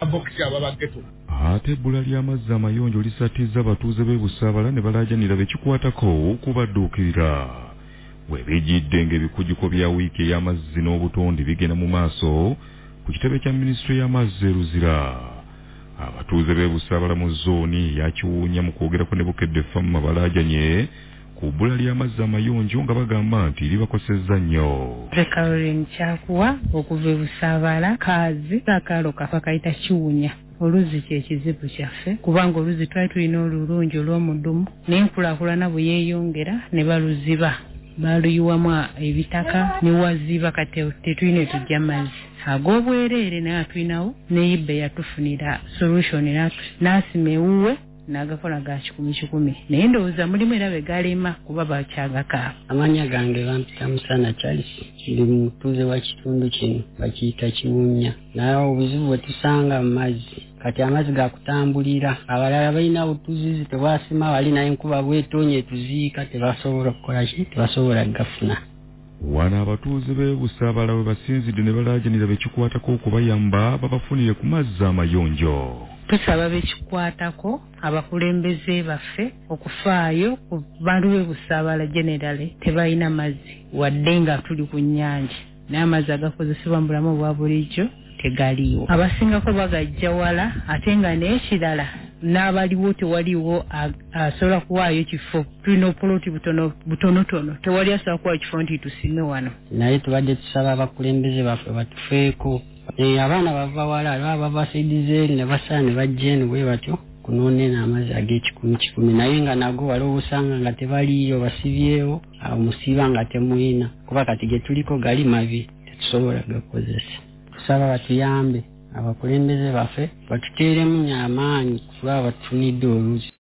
abokisi ababageto. Ate ebbula ly'amazzi amayonjo lisatizza abatuuze b'e Busaabala ne balaajanira bekikwatako okubadduukirira. Weebijjidde ng'ebikujjuko bya wiiki ey'amazzi n'obutonde bigenda mu maaso ku kitebe kya minisitule y'amazzi e Luzira. Abatuuze b'e Busaabala mu zooni eya Kiwunya mu kwogerako ne Bukedde Famma balaajanye ku bbula ly'amazzi amayonjo nga bagamba nti libakosezza nnyo. Caroline Kyakuwa okuva e Busaabala kaazi akaalo kafa kayita Kiwunya. Oluzi kyekizibu kyaffe kubanga oluzi twali tulina olulungi olw'omudumu n'enkulaakulana bwe yeeyongera ne baluziba baluyiwamu ebitaka ne waziba kati tetulina tujja mazzi ag'obwereere naye atulinawo ne Ibbe yatufunira solution n'asima ewuwe n'agakola ga 10-10 naye ndowooza mulimu era be galema kuba bakyagakaaba. Amanya gange bampita Musana Charles ndi mutuuze wa kitundu kino bakiyita Kiwunya. Naye obuzibu bwe tusanga mu mazzi kati amazzi gakutambulira abalala balina obutuzizi tebasima balina enkuba bwetonye tuziika tebasobola kukola ki tebasobola gafuna. Wana abatuuze b'e Busaabala we basinzidde ne balaajanira bekikwatako okubayamba babafunire ku mazzi amayonjo. Tusaba bekikwatako abakulembeze baffe okufaayo ku bantu b'e Busaabala generally tebalina mazzi wadde nga tuli ku nnyanja n'amazzi agakozesebwa mu bulamu bwa bulijjo tegaliwo. Abasingako bagajja wala ate nga n'ekirala n'abaliwo tewaliwo asobola kuwaayo kifo. Tulina opoloti butonotono tewali asobola kuwaayo kifo nti tusime wano. Naye tubadde tusaba abakulembeze baffe batufeeko. Abaana bava wala baba basaidize ne basaa ne bajja eno bwe batyo kunoone n'amazzi ag'ekikumi naye nga nago wali obusanga nga tebaliyo basibyewo musiba nga temuyina kuba kati ge tuliko gali mabi tetusobola gakozesa. Tusaba batuyambe abakulembeze baffe batuteeremu amaanyi kuba batufunidde oluzi.